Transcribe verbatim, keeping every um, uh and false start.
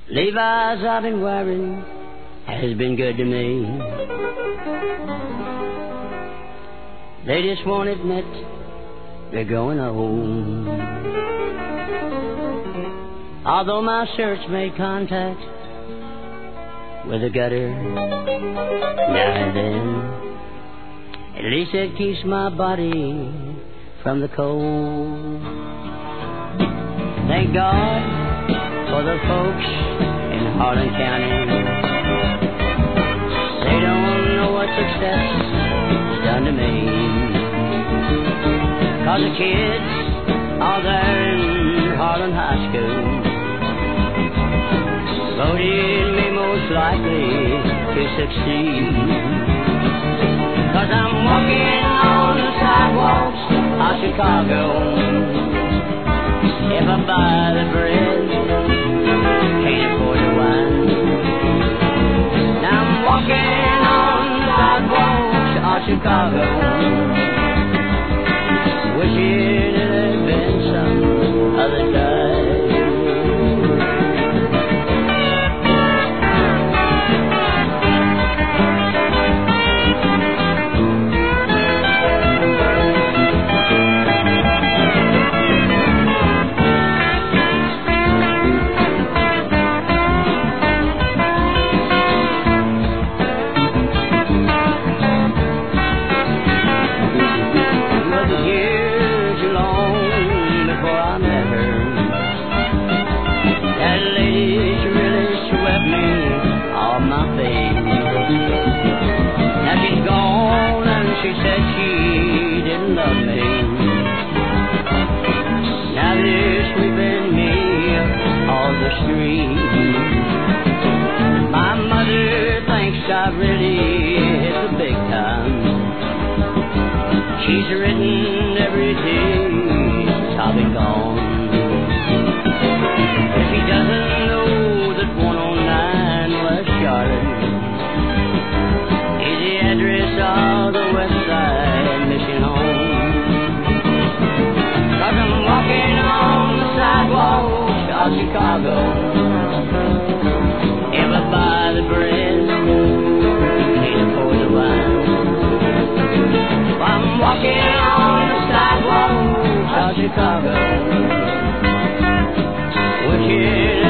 Levi's I've been wearing has been good to me. They just won't admit they're growing old. Although my shirts made contact with the gutter now and then, at least it keeps my body from the cold. Thank God for the folks in Harlan County. They don't know what success has done to me. 'Cause the kids all there in Harlan High School voted me most likely to succeed. 'Cause I'm walking on the sidewalks of Chicago. If I buy the bread, can't afford the wine. Now I'm walking on the sidewalks of Chicago, wishing it had been some other time. She said she didn't love me. Now they're sweeping me off the street. My mother thinks I've really hit the big time. She's written every day since I've been gone. If she doesn't know that one oh nine West Charlotte is the address of the West Side Mission Home. 'Cause I'm walking on the sidewalks of Chicago. If I buy the bread, can't afford the wine. I'm walking on the sidewalks of Chicago, wishing